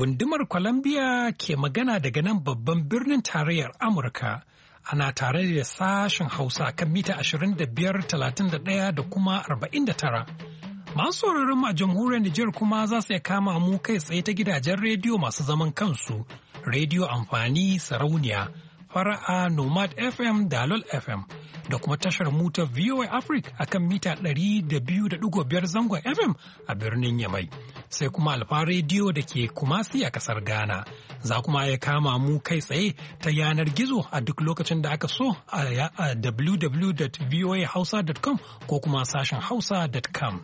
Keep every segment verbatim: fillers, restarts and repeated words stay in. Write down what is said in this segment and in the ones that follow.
gundumar Columbia ke magana daga nan babban birnin tarayyar Amurka. Ana tare da sashen Hausa kan mita ashirin da biyar, talatin da ɗaya da kuma arba'in da tara. Masu sauraron mu a jamhuriyar Nijar kuma za su iya kama mu kai tsaye ta gidajen rediyo masu zaman kansu, rediyo amfani sarauniya, fara'a Nomad F M da Dalol F M da kuma tashar mu ta V O A Africa akan mita ɗari da biyu da ɗigo biyar zangon F M a birnin Yamai. Sai kuma Alfa rediyo da ke Kumasi a kasar Ghana. Za kuma ya kama mu kai tsaye ta yanar gizo a duk lokacin da aka so a w w w dot voa hausa dot com ko kuma sashen hausa dot com.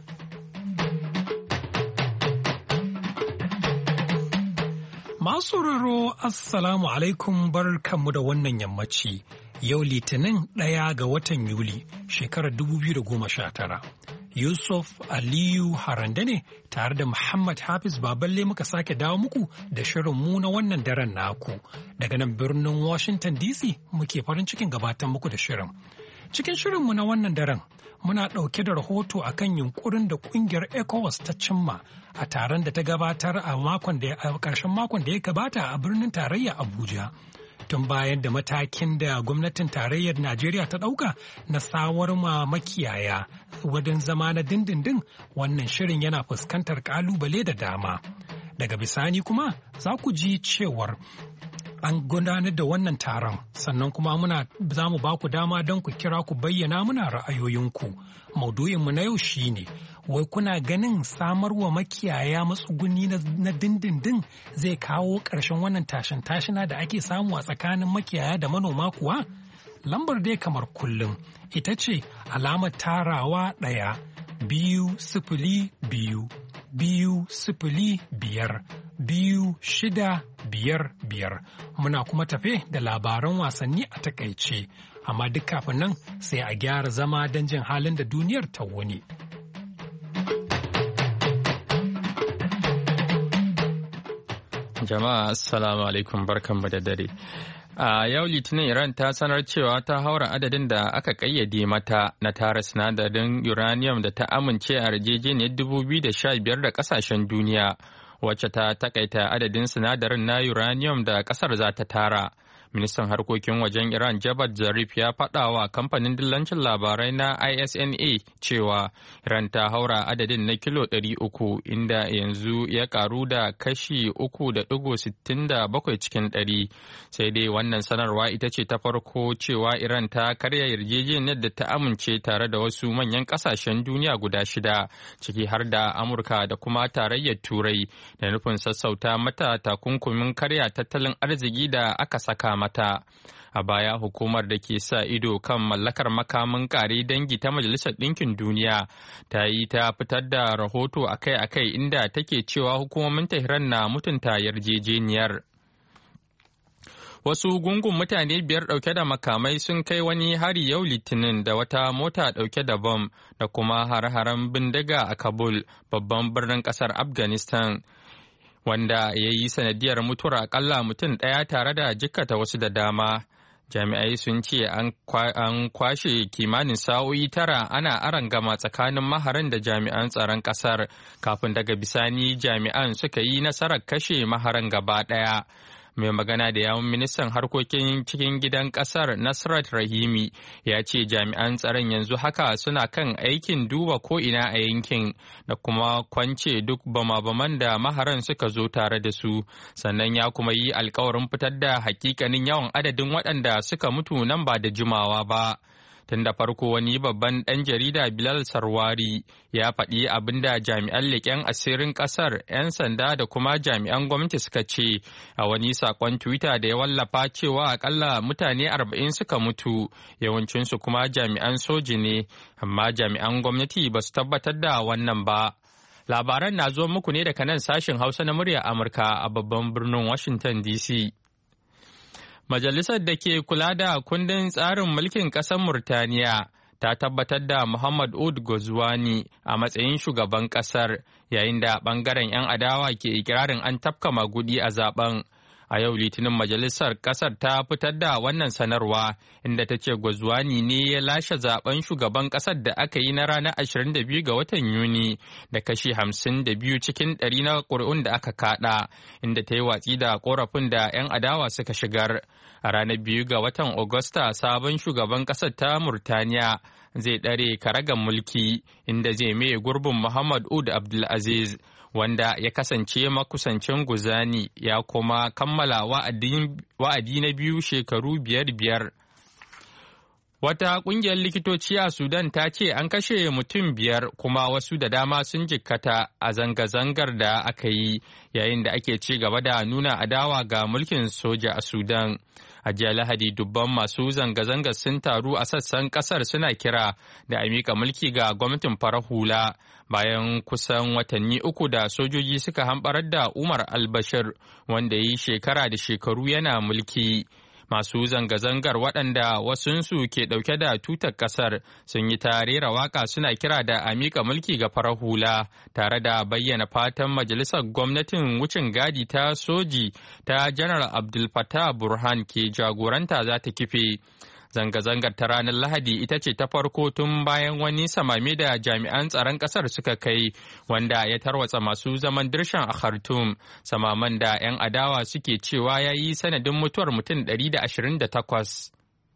Masu sauraro Assalamu alaikum barkanmu da wannan yammaci. Yau Litinin ɗaya ga watan Yuli, shekarar dubu biyu da goma sha tara. Yusuf Aliyu Harande ne tare da Muhammad Hafiz Baballe muka sake dawo muku da shirin mu na wannan daren naku. Daga nan birnin Washington D C muke farin cikin gabatar muku da shirin. Cikin shirinmu na wannan daren, muna ɗauke da rahoto akan yunkurin da ƙungiyar ECOWAS ta cimma a taron da ta gabatar a makon da a ƙarshen makon da ya gabata a birnin tarayya Abuja. Tun bayan da matakin da gwamnatin tarayyar Najeriya ta ɗauka na sawar ma makiyaya wajen zama na dindindin, wannan shirin yana fuskantar ƙalubale da dama. Daga bisani kuma za ku ji cewar an gudanar da wannan taron, sannan kuma muna za mu ba ku dama don ku kira ku bayyana muna ra'ayoyinku. Maudu'inmu na yau shine, wai kuna ganin samarwa makiyaya matsuguni na dindindin zai kawo ƙarshen wannan tashin tashina da ake samu a tsakanin makiyaya da manoma kuwa? Lambar dai kamar kullum ita ce alamar tarawa ɗaya biyu sifili biyu biyu sifili biyar biyu shida biyar biyar. Muna kuma tafe da labaran wasanni a takaice, amma duk kafin nan sai a gyara zama don jin halin da duniyar ta wuni. Jama'a assalamu alaikum barkanmu da dare. A yau Litinin Iran ta sanar cewa ta haura adadin da aka kayyade mata na tara sinadarin uranium da ta amince a yarjejeniyar dubu biyu da sha biyar da kasashen duniya, wacce ta takaita adadin sinadarin na uranium da kasar za ta tara. Ministan harkokin wajen Iran Javad Zarif ya faɗa wa kamfanin dillancin labarai na I S N A cewa Iran ta haura adadin na kilo ɗari uku, inda yanzu ya karu da kashi uku da ɗigo sittin da bakwai cikin ɗari. Sai dai wannan sanarwa ita ce ta farko cewa Iran ta karya yarjejeniyar da ta amince tare da wasu manyan ƙasashen duniya guda shida, ciki har da Amurka da kuma tarayyar Turai, da nufin sassauta mata takunkumin karya tattalin arziki da aka saka mata. A baya hukumar da ke sa ido kan mallakar makamin kare dangi ta Majalisar Ɗinkin Duniya ta yi ta fitar da rahoto akai-akai inda take cewa hukumomin Tehran na mutunta yarjejeniyar. Wasu gungun mutane biyar ɗauke da makamai sun kai wani hari yau Litinin da wata mota ɗauke da bom da kuma hare-haren bindiga a Kabul, babban birnin ƙasar Afghanistan, wanda ya yi sanadiyar mutuwar akalla mutum ɗaya tare da jikkata wasu da dama. Jami'ai sun ce an kwashe kimanin sa'o'i tara ana arangama tsakanin maharan da jami'an tsaron ƙasar, kafin daga bisani jami'an suka yi nasarar kashe maharan gaba ɗaya. Mai magana da yawun ministan harkokin cikin gidan kasar Nasrat Rahimi ya ce jami'an tsaron yanzu haka suna kan aikin duba ko'ina a yankin da kuma kwance duk bama-baman da maharan suka zo tare da su, sannan ya kuma yi alkawarin fitar da hakikanin yawan adadin waɗanda suka mutu nan ba da jimawa ba. Tun da farko wani babban ɗan jarida Bilal Sarwari ya faɗi abin da jami'an leƙen asirin ƙasar, 'yan sanda da kuma jami'an gwamnati suka ce a wani saƙon Twitter da ya wallafa cewa akalla mutane arba'in suka mutu, yawancinsu kuma jami'an soji ne, amma jami'an gwamnati ba su tabbatar da wannan ba. Labaran na zo muku ne daga nan sashen Hausa na muryar Amurka a babban birnin Washington D C. Majalisar da ke kula da kundin tsarin mulkin ƙasar Murtaniya ta tabbatar da Muhammad Ould Ghazouani a matsayin shugaban ƙasar, yayin da ɓangaren 'yan adawa ke ikirarin an tafka magudi a zaben. A yau Litinin Majalisar Ƙasar ta fitar da wannan sanarwa inda ta ce Gozwani ne ya lashe zaben shugaban ƙasar da aka yi na ranar ashirin da biyu ga watan Yuni da kashi hamsin da biyu cikin ɗari na ƙuri'un da aka kaɗa, inda ta yi watsi da ƙorafin da 'yan adawa suka shigar. A ranar biyu ga watan Agusta sabon shugaban ƙasar ta Murtaniya zai ɗare karagan mulki inda zai maye gurbin Muhammad Ould Abdulaziz, wanda ya kasance makusancin Guzani ya kuma kammala wa'adi na biyu shekaru biyar biyar. Wata ƙungiyar likitoci a Sudan ta ce an kashe mutum biyar kuma wasu da dama sun jikkata a zanga-zangar da aka yi yayin da ake ci gaba da nuna adawa ga mulkin soja a Sudan. A jiya Lahadi dubban masu zanga-zangar sun taru a sassan kasar suna kira da a miƙa mulki ga gwamnatin farar hula bayan kusan watanni uku da sojoji suka hamɓarar da Umar al-Bashir wanda ya yi shekara da shekaru yana mulki. Masu zanga-zangar waɗanda wasunsu ke ɗauke da tutar ƙasar sun yi ta rera waƙa suna kira da a miƙa mulki ga farar hula tare da bayyana fatan majalisar gwamnatin wucin gadi ta soji ta Janar Abdul Fattah Burhan ke jagoranta za ta kife. Zanga-zangar ta ranar Lahadi ita ce ta farko tun bayan wani samame da jami'an tsaron ƙasar suka kai wanda ya tarwatsa masu zaman dirshan a Khartoum. Samaman da 'yan adawa suke cewa ya yi sanadin mutuwar mutum ɗari da ashirin da takwas.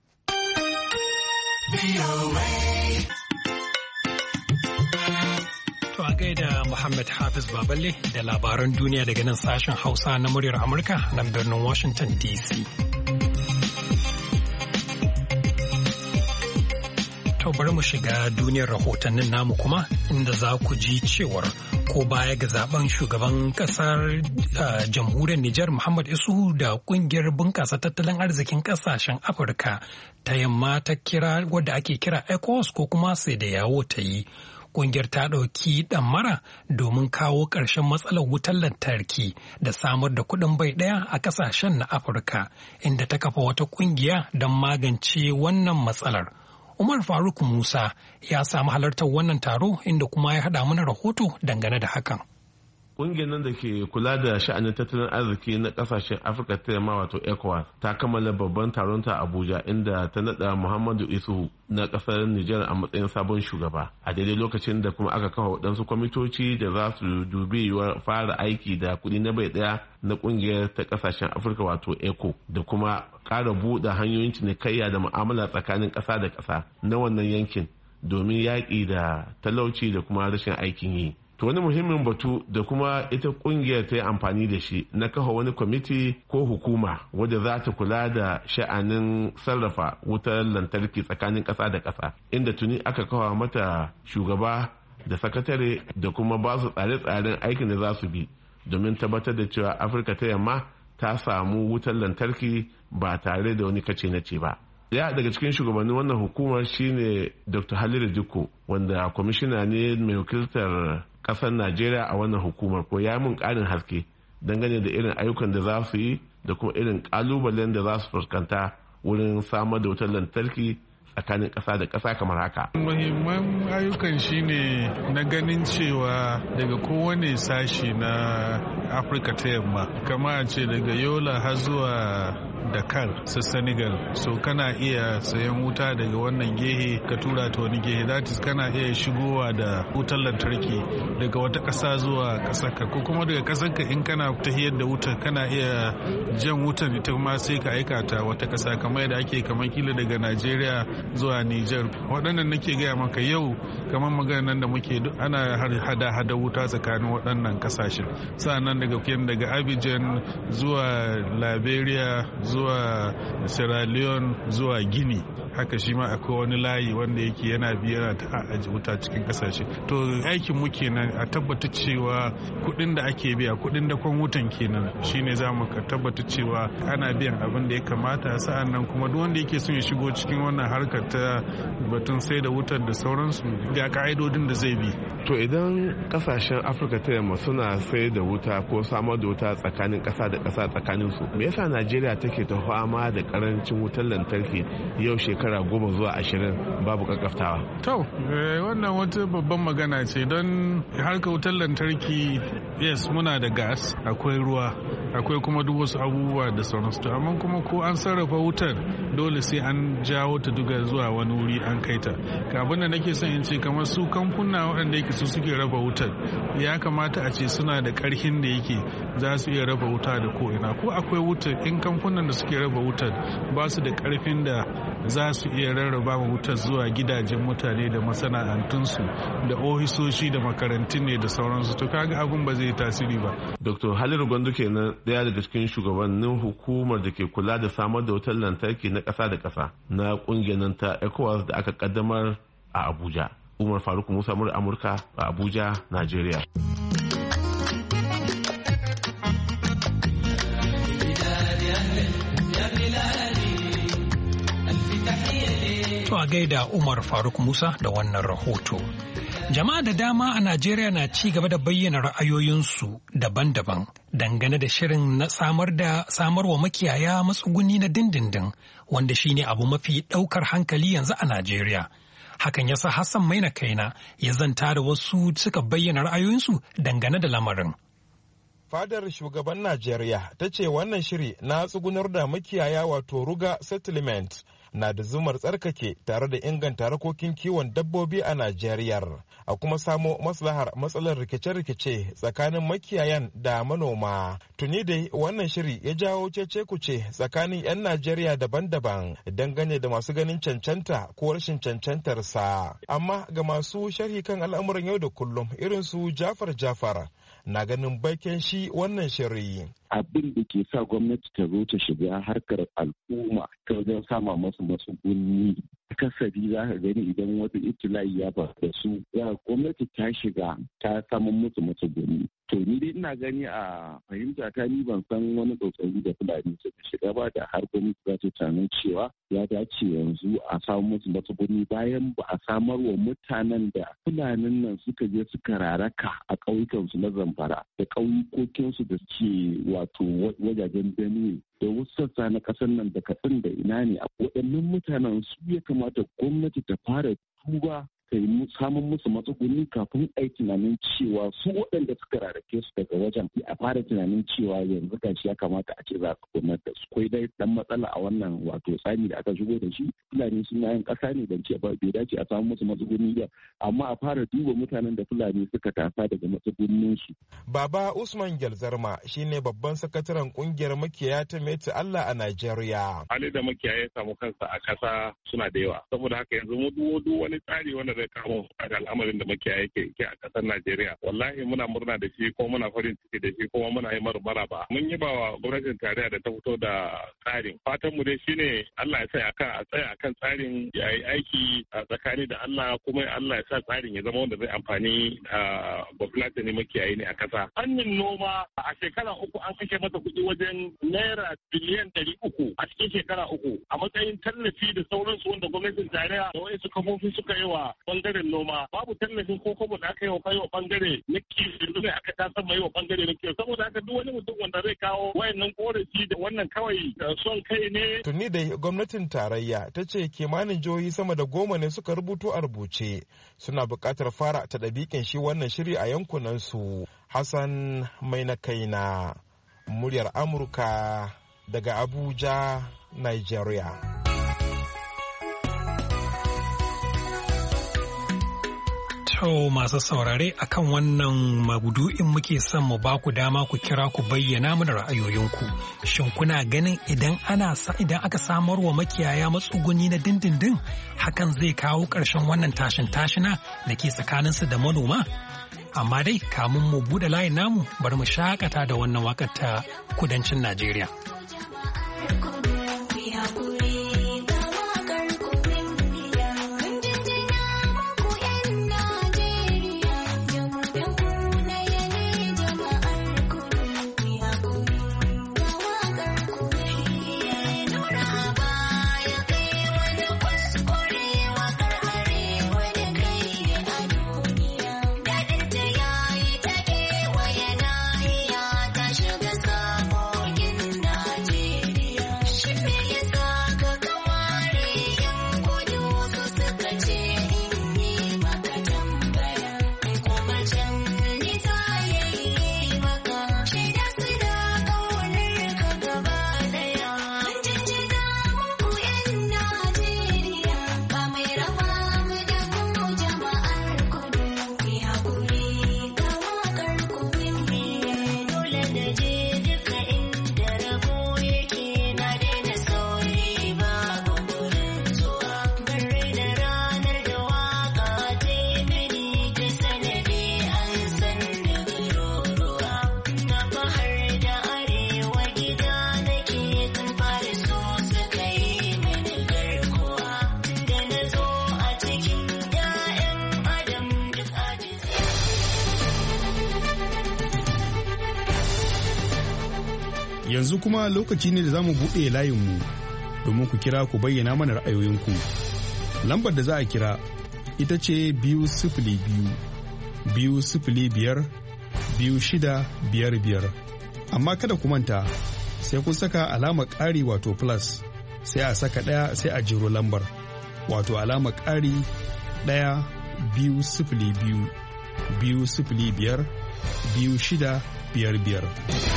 To a gaida Muhammad Hafiz Baballe da labaran duniya daga nan sashen Hausa na muryar Amurka nan birnin Washington D C. To bari mu shiga duniyar rahotannin namu kuma inda za ku ji cewar ko baya ga zaben shugaban kasar jamhuriyar Nijar Muhammad Isu da kungiyar bunƙasa tattalin arzikin ƙasashen Afirka ta yamma ta kira wadda ake kira ECOWAS ko kuma sai da yawo ta yi. Kungiyar ta ɗauki ɗamara domin kawo ƙarshen matsalar wutar lantarki da samar da kuɗin bai ɗaya a ƙasashen na Afirka inda ta kafa wata ƙungiya don magance wannan matsalar. Umar Faruk Musa ya samu halartar wannan taro inda kuma ya haɗa mana rahoto dangane da hakan. Ƙungiyar nan da ke kula da sha'anin tattalin arziki na ƙasashen Afirka ta yamma wato ECOWAS ta kammala babban taron ta Abuja inda ta naɗa Muhammadu Isu na ƙasar Nijar a matsayin sabon shugaba. A daidai lokacin da kuma aka kafa waɗansu kwamitoci da za su dubi yiwuwar fara aiki da kuɗi na bai ɗaya na ƙungiyar ta ƙasashen Afirka wato ECO da kuma ƙara buɗe hanyoyin cinikayya da mu'amala tsakanin ƙasa da ƙasa na wannan yankin domin yaƙi da talauci da kuma rashin aikin yi. To wani muhimmin batu da kuma ita kungiyar ta yi amfani da shi na kafa wani kwamiti ko hukuma wadda za ta kula da sha'anin sarrafa wutar lantarki tsakanin ƙasa da ƙasa inda tuni aka kafa mata shugaba da sakatare da kuma ba su tsare-tsaren aikin da za su bi domin tabbatar da cewa Afirka ta yamma ta samu wutar lantarki ba tare da wani kace na ce ba. Daya daga cikin shugabannin wannan hukumar shine Doctor Halilu Dikko wanda kwamishina ne mai wakiltar kasar Najeriya a wannan hukumar ko ya mun karin haske dangane da irin ayyukan da za su yi da kuma irin kalubalen da za su fuskanta wurin samar da wutar lantarki tsakanin ƙasa da ƙasa kamar haka. Muhimman ayyukan shine na ganin cewa daga kowane sashi na Afirka ta yamma kama a ce daga Yola har zuwa Dakar su Senegal so kana iya sayan wuta daga wannan gehe ka tura ta wani gehe that is kana iya shigowa da wutar lantarki daga wata ƙasa zuwa ƙasarka ko kuma daga ƙasarka in kana tahiyar da wutar kana iya jan wutar ita ma sai ka aika ta wata ƙasa kamar yadda ake kamar kila daga Najeriya zuwa Niger waɗannan nake gaya maka yau kamar maganar da muke ana hada-hada wuta tsakanin waɗannan ƙasashen sa'annan daga daga Abidjan zuwa Liberia zuwa Sierra Leone zuwa Guinea haka shi ma akwai wani layi wanda yake yana biya ta aji wuta cikin kasashe to aikin mu kenan a tabbata cewa kuɗin da ake biya kuɗin da kwan wutan kenan shine za mu tabbata cewa ana biyan abin da ya kamata sa'annan kuma duk wanda yake son ya shigo cikin wannan harkar ta batun sai da wutar da sauransu ga ga ka'idodin da zai bi. To idan kasashen Afirka ta yamma suna sayar da wuta ko samar da wuta tsakanin kasa da kasa tsakanin su, me yasa Najeriya take ta fama da karancin wutar lantarki yau shekara goma zuwa ashirin babu kakkaftawa? To wannan wata babban magana ce, don harkar wutar lantarki yes muna da gas, akwai ruwa, akwai kuma duk wasu abubuwa da sauransu, amma kuma ko an sarrafa wutar dole sai an jawo ta duka zuwa wani wuri an kai ta. Abin da nake son in ce kamar su kamfuna waɗanda yake su suke raba wutar ya kamata a ce suna da ƙarfin da yake za su iya raba wuta da ko'ina, ko akwai wutar in kamfunan da suke raba wutar ba su da ƙarfin da za su iya rarraba ma wutar zuwa gidajen mutane da masana'antunsu da ofisoshi da makarantun ne da sauransu, to kaga abin ba zai tasiri ba. Dr. Haliru Gwandu kenan daya daga cikin shugabannin hukumar da ke kula da samar da wutar lantarki na ƙasa da ƙasa na ƙungiyar ta ECOWAS da aka kaddamar a Abuja. Umar Faruk Musa mura Amurka a Abuja, Najeriya. To a gaida Umar Faruk Musa da wannan rahoto. Jama'a da dama a Najeriya na ci gaba da bayyana ra'ayoyinsu daban-daban dangane da shirin na samar da samarwa makiyaya matsuguni na dindindin wanda shine abu mafi ɗaukar hankali yanzu a Najeriya. Hakan yasa Hassan Maina Kaina ya zanta da wasu suka bayyana ra'ayoyinsu dangane da lamarin. Fadar shugaban Najeriya ta ce wannan shiri na tsugunar da makiyaya wato Ruga Settlement na da zumar tsarkake tare da inganta harkokin kiwon dabbobi a Najeriya, a kuma samo maslahar matsalar rikice-rikice tsakanin makiyayan da manoma. Tuni dai wannan shiri ya jawo cece-kuce tsakanin 'yan Najeriya daban-daban dangane da masu ganin cancanta ko rashin cancantarsa. Amma ga masu sharhi kan al'amuran yau da kullum irin su Jafar Jafar na ganin bakin shi wannan shiri. Abin da ke sa gwamnati ta zo ta shiga harkar al'umma ta wajen sama masu matsuguni. Akasari za ka gani idan wata itila'i ya faru da su, ya gwamnati ta shiga ta samun musu matsuguni. To ni dai ina gani a fahimta ta ni ban san wani tsautsayi da Fulani suka shiga ba da har gwamnati za ta tunanin cewa ya dace yanzu a samu musu matsuguni bayan ba a samar wa mutanen da Fulanin nan suka je suka raraka a ƙauyukansu na Zamfara da ƙauyukokinsu da ke wato wajajen Benue da wasu sassa na ƙasar nan da Katsina da ina ne a waɗannan mutanen su ya kamata gwamnati ta fara tuba ta yi samun musu matsuguni kafin a yi tunanin cewa su waɗanda suka rarrake su daga wajen a fara tunanin cewa yanzu gashi ya kamata a ce za su gudanar da su. Akwai dai dan matsala a wannan wato tsari da aka shigo da shi. Fulani suna yin ƙasa ne don ce ba bai dace a samu musu matsuguni ba, amma a fara duba mutanen da Fulani suka tasa daga matsugunin su. Baba Usman Gyalzarma shine babban sakataren kungiyar makiyaya ta Meti Allah a Najeriya. Hali da makiyaya ya samu kansa a ƙasa suna da yawa, saboda haka yanzu mu duk wani tsari wanda zai kawo da al'amarin da makiyaya ke ke a ƙasar Najeriya. Wallahi muna murna da shi ko muna farin ciki da shi kuma muna yi maraba. Mun yi bawa gwamnatin tarayya da ta fito da tsarin. Fatan mu dai shine Allah ya sa akan a tsaya akan tsarin ya yi aiki a tsakani da Allah, kuma Allah ya sa tsarin ya zama wanda zai amfani a bafulatani makiyayi ne a ƙasa. Fannin noma a shekara uku an kashe masa kuɗi wajen naira biliyan ɗari uku a cikin shekara uku a matsayin tallafi da sauransu wanda gwamnatin tarayya da wasu kafofi suka yi wa bangaren noma. Babu tallafin ko kuma da aka yi wa kai wa bangare na kiwo ne aka tasar mai wa bangare na kiwo, saboda haka duk wani mutum wanda zai kawo wayannan korafi da wannan kawai da son kai ne. Tuni da gwamnatin tarayya ta ce kimanin jihohi sama da goma ne suka rubuto a rubuce suna buƙatar fara ta ɗabiƙin shi wannan shiri a yankunan su. Hassan mai na kaina, muryar Amurka daga Abuja, Nigeria. To masu saurare akan wannan mabudu'in muke son mu ba ku dama ku kira ku bayyana mana ra'ayoyinku. Shin kuna ganin idan ana sa idan aka samar wa makiyaya matsuguni na dindindin hakan zai kawo ƙarshen wannan tashin tashina da ke tsakaninsu da manoma? Amma dai kamun mu buɗe layin namu bari mu shakata da wannan waƙar ta kudancin Najeriya. Yanzu kuma lokaci ne da za mu buɗe layinmu domin ku kira ku bayyana mana ra'ayoyinku. Lambar da za a kira ita ce biyu sifili biyu, biyu sifili biyar, biyu shida biyar biyar. Amma kada ku manta sai kun saka alamar ƙari wato plus sai a saka ɗaya sai a jiro lambar wato alamar ƙari ɗaya biyu sifili biyu, biyu sifili biyar, biyu shida biyar biyar.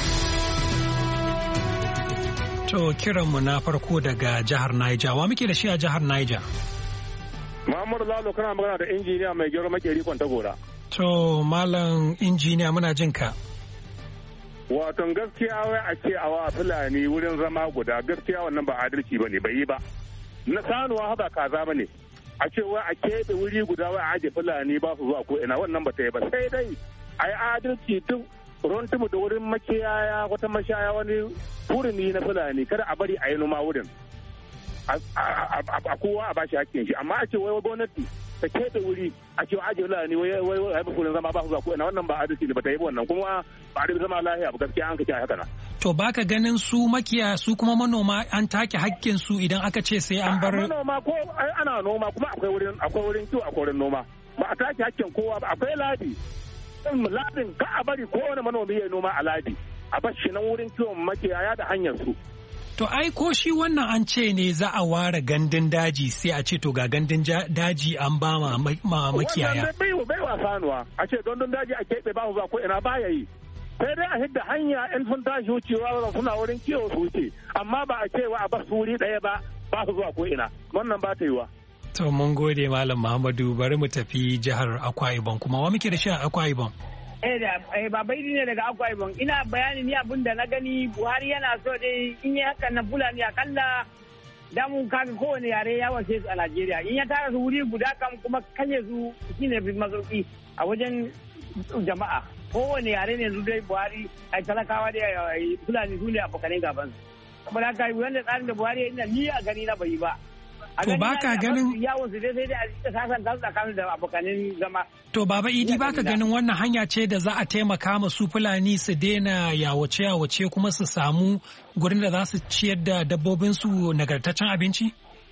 To kiranmu na farko daga jihar Niger. Wa muke da shi a jihar Niger? Muhammadu Lalo kana magana da injiniya mai gero makeri Kwantagora. To Malam injiniya muna jin ka. Waton gaskiya wai a ce a wa Fulani wurin zama guda gaskiya wannan ba adalci ba ne bai yi ba. Na sanuwa ba kaza ba ne. A ce wai a keɓe wuri guda wai a aje Fulani ba su zuwa ko ina wannan ba ta yi ba sai dai a yi adalci duk runtumu da wurin makiyaya wata mashaya wani hurumi na Fulani kada a bari a yi noma wurin. A kowa a bashi hakkin shi amma a ce wai gwamnati ta keɓe wuri a ce aje Fulani wai wai wai wurin zama ba su zuwa ko ina wannan ba adalci ne ba ta yi wannan kuma ba da zama lafiya ba gaskiya an kace haka na. To baka ganin su makiyaya su kuma manoma an take hakkin su idan aka ce sai an bar manoma ko ana noma kuma akwai wurin akwai wurin kiwo akwai wurin noma ba a take hakkin kowa ba akwai ladi ladin ka a bari kowane manomi ya noma a ladi a bar shi nan wurin kiwon makiyaya da hanyar su. To ai ko shi wannan an ce ne za a ware gandun daji sai a ce to ga gandun daji an ba ma makiyaya. Wannan bai bai wa sanuwa a ce gandun daji a keɓe ba su zuwa ko ina ba ya yi. Sai dai a hidda hanya in sun tashi wucewa suna wurin kiwo su wuce amma ba a ce wa a ba su wuri ɗaya ba ba su zuwa ko ina wannan ba ta yi wa. To mun gode Malam Muhammadu bari mu tafi jihar Akwa Ibom kuma wa muke da shi a Akwa Ibom? Eh da eh babaidi ne daga Akwa Ibom ina bayani ni abin da na gani Buhari yana so dai in yi hakan na Fulani akalla da mun kaga kowane yare ya wace su a Najeriya in ya tara su wuri guda kam kuma kanye su shine bi mazauki a wajen jama'a kowane yare ne su dai Buhari ai talakawa da Fulani su ne abokanin gaban su saboda haka wanda tsarin da Buhari ina ni a gani na bai ba. To baka ganin yawon su dai sai dai a sasan ta tsakanin da abokanin zama. To Baba Idi baka ganin wannan hanya ce da za a taimaka ma su Fulani su daina yawace yawace kuma su samu gurin da za su ciyar da dabbobin su nagartaccen abinci?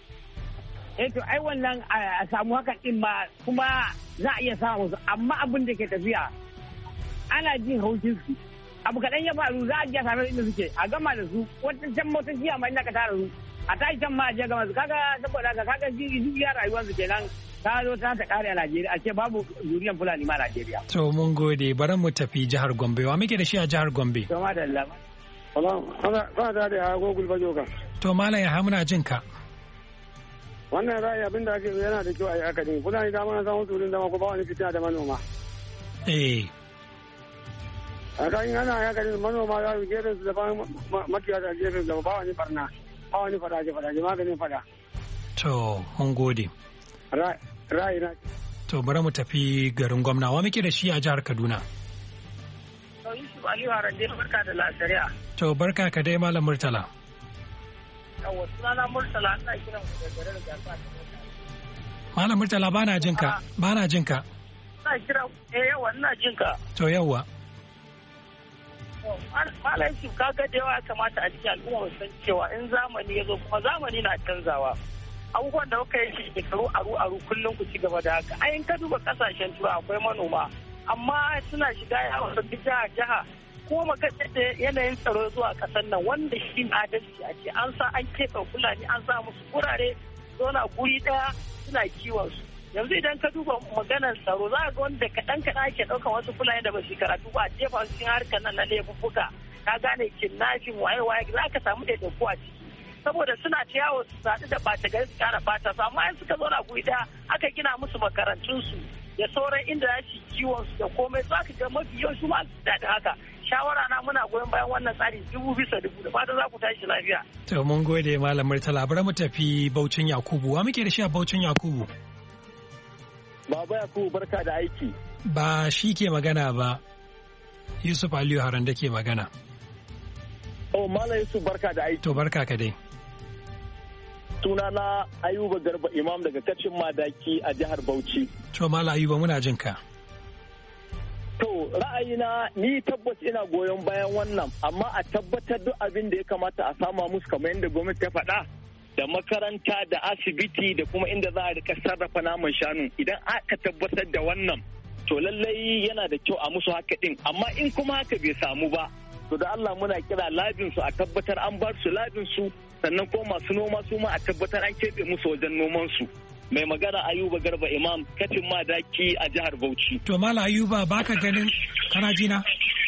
Eh to ai wannan a samu hakan din ma kuma za a iya samu su amma abin da ke tafiya ana jin haushin su. Abu kaɗan ya faru za a iya same inda suke a gama da su wata can motar jiya ma ina ka tara su. A tashi can ma a je gama su kaga saboda ka kaga jiri duk ya rayuwarsu kenan ta zo ta ta kare a Najeriya a ce babu zuriyan Fulani ma Najeriya. To mun gode bari mu tafi jihar Gombe wa muke da shi a jihar Gombe. To madalla. Allah ba ta da ya gogul ba joka. To Malam ya muna jin ka. Wannan ra'ayi abin da ake yana da kyau a yi haka ne Fulani da mana samu turin da ko ba wani fitina da manoma. Eh. A kan yana ya kan manoma za su gefe su da makiya da gefe da ba wani barna. Ba wani fadaje fadaje maganin fada. To mun gode. Ra'ayi na. To bari mu tafi garin gwamna wa muke da shi a jihar Kaduna. To Yusuf Aliyu Harande barka da lasariya. To barka ka dai Malam Murtala. Yawwa sunana Murtala ina kiran ku da garin Gasa. Malam Murtala bana jin ka bana jin ka. Ina kira eh yawa ina jin ka. To yawa. Malam Yusuf kaga da yawa kamata a cikin al'umma san cewa in zamani ya zo kuma zamani na canzawa. Abubuwan da kuka yi shekaru aru aru kullum ku ci gaba da haka. Ayin ka duba kasashen tura akwai manoma amma suna shiga yawon jiha jiha ko magana da yanayin tsaro zuwa kasar nan wanda shi adalci a ce an sa an keɓe Fulani an sa musu wurare zona guri daya suna kiwon su. Yanzu idan ka duba maganar tsaro za ga wanda kaɗan kaɗan ake ɗaukan wasu Fulani da ba su karatu ba a jefa su cikin harkar nan na laifuffuka ka gane kidnapping waye waye za ka samu ɗaiɗaiku a ciki saboda suna ta yawo su sadu da ɓata gari su kara ɓata su amma in suka zauna guri ɗaya aka gina musu makarantunsu da sauran inda za su kiwon su da komai za ka ga mafi yau su ma daɗin haka shawara na muna goyon bayan wannan tsari dubu bisa dubu da fatan za ku tashi lafiya. To mun gode Malam Murtala bari mu tafi Baucin Yakubu wa muke da shi a Baucin Yakubu. Baba Yakubu barka da aiki. Ba shi ke magana ba, Yusuf Aliyu Haranda ke magana. Oh, Malam Yusuf barka da aiki. To barka ka dai. Sunana Ayuba Garba Imam daga Kacin Madaki a jihar Bauchi. To Malam Ayuba muna jin ka. To, ra'ayina ni tabbas ina goyon bayan wannan, amma a tabbatar duk abin da ya kamata a sama musu kamar yadda gwamnati ta faɗa, da makaranta da asibiti da kuma inda za a rika sarrafa naman shanu. Idan aka tabbatar da wannan to lallai yana da kyau a musu haka din, amma in kuma haka bai samu ba to da Allah muna kira labin su a tabbatar an bar su labin su, sannan ko masu noma su ma a tabbatar an keɓe musu wajen noman su. Mai magana Ayuba Garba Imam, kafin madaki a jihar Bauchi. To Mala Ayuba baka ganin kana jina?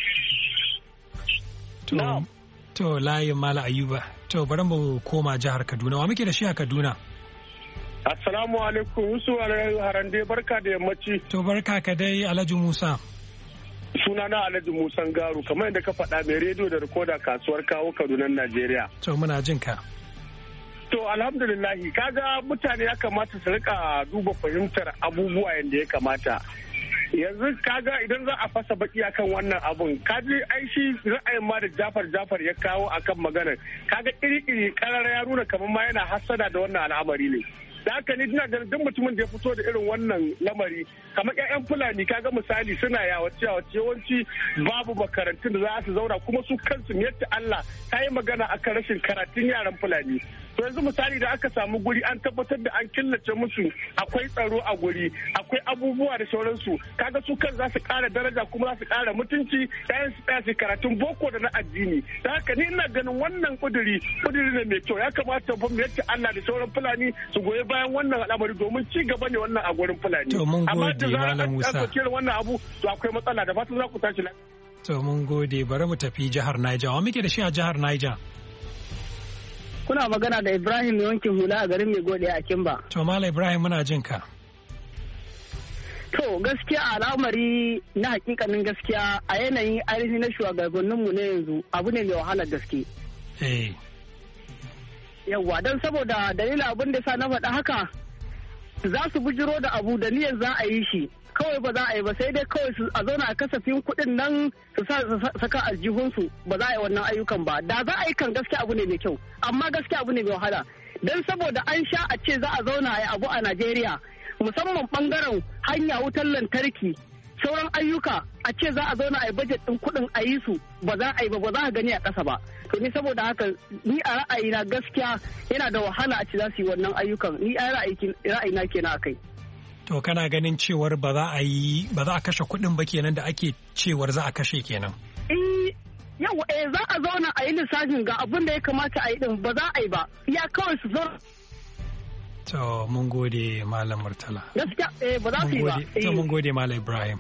To, to layin Mala Ayuba. To bari mu koma jihar Kaduna. Wa muke da shi a Kaduna? Assalamu alaikum, Yusuf Harande, barka da yammaci. To barka ka dai Alhaji Musa. Sunana Alhaji Musa Garu, kamar yadda ka faɗa mai rediyo da rikoda kasuwar kawo Kaduna Najeriya. To muna jin ka. To alhamdulillahi, kaga mutane ya kamata su rika duba fahimtar abubuwa yadda ya kamata. Yanzu kaga idan za a fasa baki akan wannan abun, kaji ai shi ra'ayin ma da Jafar Jafar ya kawo akan maganar, kaga iri-iri karara ya nuna kamar ma yana hassada da wannan al'amari ne. Da haka ni ina da duk mutumin da ya fito da irin wannan lamari kamar ƴaƴan Fulani, kaga misali suna yawace yawace yawanci babu makarantun da za su zauna, kuma su kansu yadda Allah ta yi magana akan rashin karatun yaran Fulani. To yanzu misali da aka samu guri an tabbatar da an killace musu, akwai tsaro a guri, akwai abubuwa da sauransu, kaga su kan za su ƙara daraja kuma za su ƙara mutunci, ɗayan su ɗaya su karatun boko da na addini. Da haka ni ina ganin wannan kuduri kuduri ne mai kyau, ya kamata mu yadda Allah da sauran Fulani su goyi bayan wannan al'amari domin ci gaba ne wannan a gurin Fulani. To mun gode Malam Musa. Amma da za a wannan abu to akwai matsala, da fatan za ku tashi lafiya. To mun gode, bari mu tafi jihar Niger. Wa muke da shi a jihar Niger? Kuna magana da Ibrahim yankin hula a garin mai gode a Kimba. To Malam Ibrahim muna jin ka. To gaskiya al'amari na hakikanin gaskiya a yanayin ainihi na shugabanninmu na yanzu abu ne mai wahalar gaske. Eh. Yawwa don saboda dalilin abin da sa na faɗa haka za su bujiro da abu da niyyar za a yi shi kawai ba za a yi ba, sai dai kawai su a zauna a kasafin kuɗin nan su saka aljihunsu ba za a yi wannan ayyukan ba. Da za a yi kan gaskiya abu ne mai kyau, amma gaskiya abu ne mai wahala don saboda an sha a ce za a zauna a yi abu a Najeriya, musamman bangaren hanya, wutar lantarki, sauran ayyuka, a ce za a zauna a yi bajet ɗin kuɗin a yi su ba za a yi ba, ba za a gani a ƙasa ba. To ni saboda haka ni a ra'ayina gaskiya yana da wahala a ce za su yi wannan ayyukan, ni a ra'ayina kenan a kai. To kana ganin cewar ba za a yi ba za a kashe kuɗin ba kenan da ake cewar za a kashe kenan? Eh yawa eh za a zauna a yi lissafin ga abin da ya kamata a yi din ba za a yi ba, ya kawai su zo. To mun gode Malam Murtala. Gaskiya eh ba za su yi ba. To mun gode Malam Ibrahim.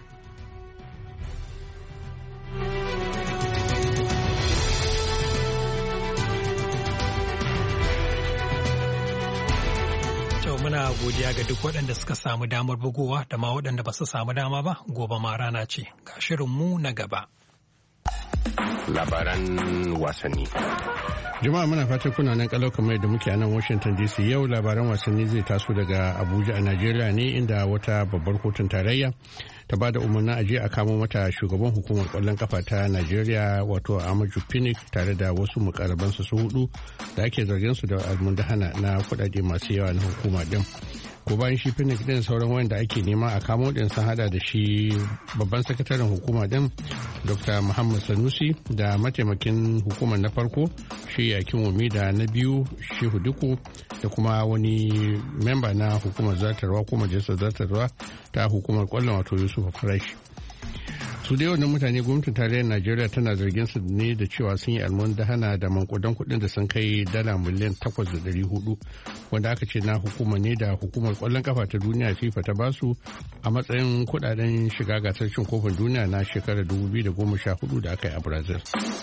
Muna godiya ga duk waɗanda suka samu damar bugowa da ma waɗanda ba su samu dama ba, gobe ma rana ce. Ga shirinmu na gaba. Labaran wasanni. Jama'a muna fatan kuna nan kalau kamar da muke a nan Washington D C. Yau labaran wasanni zai taso daga Abuja a Najeriya ne, inda wata babbar kotun tarayya ta ba da umarnin aje a kamo mata shugaban hukumar kwallon kafa ta Najeriya wato Amaju Pinnick tare da wasu mukarabansu su hudu da ake zargin su da almundahana na kudade masu yawa na hukuma din. Ko bayan shi Pinnick din sauran wanda ake nema a kamo din sun hada da shi babban sakataren hukuma din Doctor Muhammad Sanusi da mataimakin hukumar na farko shi Yakin Wumi da na biyu Shehu Duku da kuma wani memba na hukumar zartarwa ko majalisar zartarwa ta hukumar kwallon wato Yusuf Fresh. Su dai wannan mutane gwamnatin tarayyar Najeriya tana zargin su ne da cewa sun yi almundahana da mankudan kuɗin da sun kai dala miliyan takwas da ɗari hudu wanda aka ce na hukuma ne da hukumar kwallon kafa ta duniya FIFA ta basu a matsayin kuɗaɗen shiga gasar cin kofin duniya na shekarar dubu biyu da goma sha hudu da aka yi a Brazil.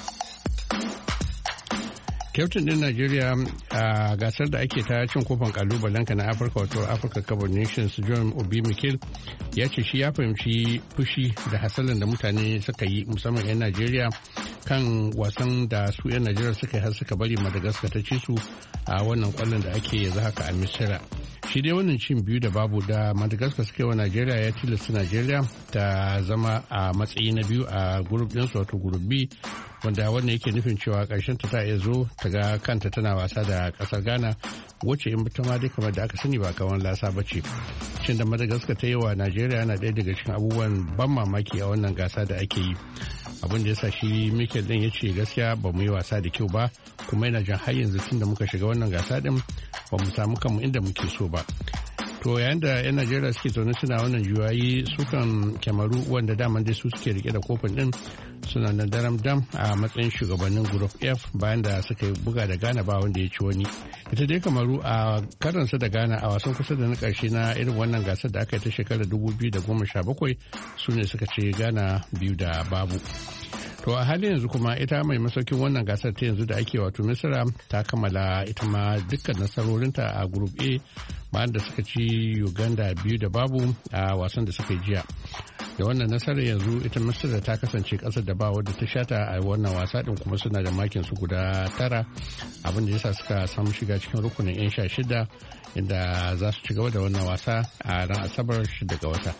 Kyaftin din Najeriya a gasar da ake ta cin kofin kalubalenka na Afirka wato Africa Cup of Nations, John Obi Mikel ya ce shi ya fahimci fushi da hasalin da mutane suka yi musamman 'yan Najeriya kan wasan da su 'yan Najeriya suka yi har suka bari Madagascar ta ci su a wannan kwallon da ake yanzu haka a Misira. Shi dai wannan cin biyu da babu da Madagascar suka yi wa Najeriya ya tilasta Najeriya ta zama a matsayi na biyu a group ɗinsu wato group B wanda wannan yake nufin cewa ƙarshen ta iya zo ta ga kanta tana wasa da ƙasar Ghana wacce in ta ma dai kamar da aka sani ba kawan lasa ba ce. Cin da Madagascar ta yi wa Najeriya yana ɗaya daga cikin abubuwan ban mamaki a wannan gasa da ake yi. Abin da ya sa shi Mikel din ya ce gaskiya ba mu yi wasa da kyau ba kuma yana jan har yanzu tun da muka shiga wannan gasa din ba mu samu kanmu inda muke so ba. To yayin da 'yan Najeriya suke zaune suna wannan juyayi sukan Kyamaru wanda daman dai su suke rike da kofin din suna na daram dam a matsayin shugabannin Group F bayan da suka buga da Ghana ba wanda ya ci wani. Ita dai Kamaru a karansa da Ghana a wasan kusa da na karshe na irin wannan gasar da aka yi ta shekarar dubu biyu da goma sha bakwai su ne suka ce Ghana biyu da babu. To a halin yanzu kuma ita mai masaukin wannan gasar ta yanzu da ake wato Misira ta kammala ita ma dukkan nasarorinta a Group A bayan da suka ci Uganda biyu da babu a wasan da suka yi jiya. Da wannan nasarar yanzu ita Misira ta kasance kasar da ba wadda ta shata a wannan wasa din kuma suna da makin su guda tara abin da yasa suka samu shiga cikin rukunin 'yan sha shida inda za su ci gaba da wannan wasa a ran Asabar shida ga wata.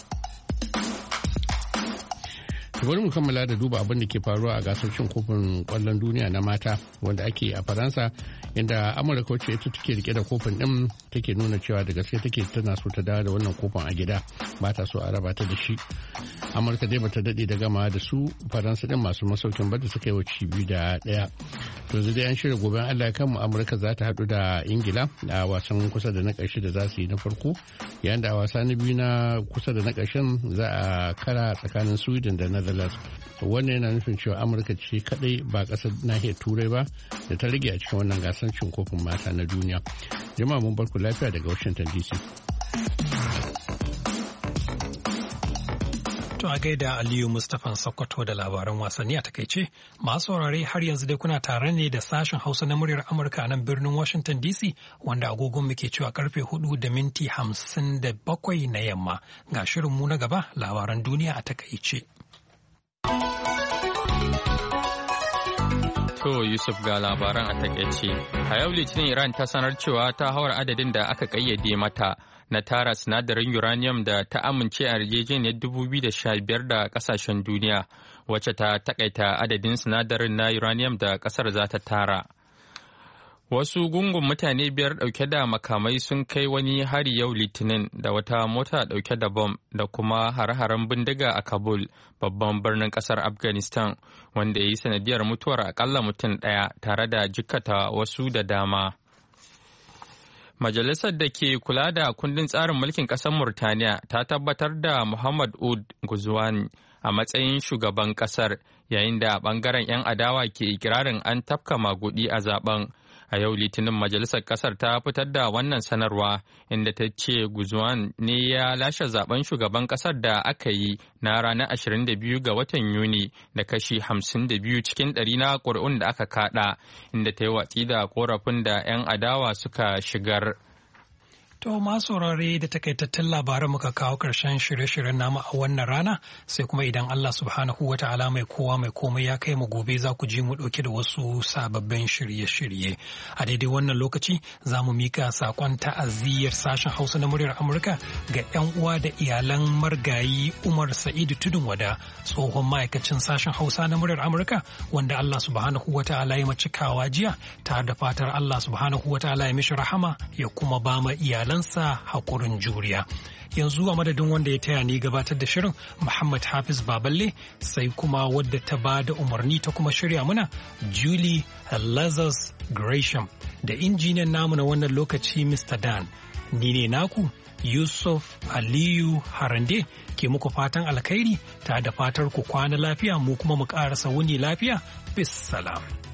bari mu kammala da duba abin da ke faruwa a gasar cin kofin kwallon duniya na mata wanda ake a Faransa inda Amurka wacce ita take rike da kofin din take nuna cewa da gaske take tana so ta dawo da wannan kofin a gida ba ta so a raba ta da shi. Amurka dai bata dade da gama da su Faransa din masu masaukin ba da suka yi wa cibi da daya. To yanzu dai an shirya gobe Allah ya kanmu Amurka za ta hadu da Ingila a wasan kusa da na karshe da za su yi na farko yayin da a wasa na biyu na kusa da na karshen za a kara tsakanin Sweden da Netherlands. Wannan yana nufin cewa Amurka ce kadai ba kasar nahiyar Turai ba da ta rage a cikin wannan gasar cin kofin mata na duniya. Jama'a mun barku lafiya daga Washington D C. To a gaida Aliyu Mustapha Sokoto da labaran wasanni a takaice, masu saurare har yanzu dai kuna tare ne da sashen Hausa na muryar Amurka a nan birnin Washington D C wanda agogon muke cewa karfe hudu da minti hamsin da bakwai na yamma. Ga shirinmu na gaba labaran duniya a takaice. To Yusuf ga labaran a takaice. A yau Litinin Iran ta sanar cewa ta hawar adadin da aka kayyade mata na tara sinadarin uranium da ta amince a yarjejeniyar dubu biyu da sha biyar da kasashen duniya wacce ta takaita adadin sinadarin na uranium da kasar za ta tara. Wasu gungun mutane biyar dauke da makamai sun kai wani hari yau Litinin da wata mota dauke da bom da kuma hare-haren bindiga a Kabul, babban birnin kasar Afghanistan, wanda ya yi sanadiyar mutuwar akalla mutum ɗaya tare da jikkata wasu da dama. Majalisar da ke kula da kundin tsarin mulkin ƙasar Murtaniya ta tabbatar da Muhammad Ould Ghazouani a matsayin shugaban ƙasar yayin da ɓangaren 'yan adawa ke ikirarin an tafka magudi a zaben. A yau Litinin Majalisar Kasar ta fitar da wannan sanarwa inda ta ce Ghazouani ne ya lashe zaben shugaban kasar da aka yi na ranar ashirin da biyu ga watan Yuni da kashi hamsin da biyu cikin ɗari na ƙuri'un da aka kaɗa, inda ta yi watsi da ƙorafin da 'yan adawa suka shigar. To masu saurare da takaitattun labaran muka kawo ƙarshen shirye-shiryen namu a wannan rana sai kuma idan Allah subhanahu wa ta'ala mai kowa mai komai ya kai mu gobe za ku ji mu ɗauke da wasu sababbin shirye-shirye. A daidai wannan lokaci za mu mika saƙon ta'aziyyar sashen Hausa na muryar Amurka ga 'yan uwa da iyalan margayi Umar Sa'idu Tudun Wada, tsohon ma'aikacin sashen Hausa na muryar Amurka wanda Allah subhanahu wa ta'ala ya macikawa jiya, tare da fatar Allah subhanahu wa ta'ala ya mishi rahama ya kuma ba ma iyalan sa haƙurin juriya. Yanzu a madadin wanda ya taya ni gabatar da shirin Muhammad Hafiz Baballe, sai kuma wadda ta ba da umarni ta kuma shirya muna Julie Lazarus Gresham da injiniyan namu na wannan lokaci Mister Dan. Ni ne naku Yusuf Aliyu Harande ke muku fatan alkhairi ta da fatar ku kwana lafiya mu kuma mu ƙarasa wuni lafiya. Bis salam.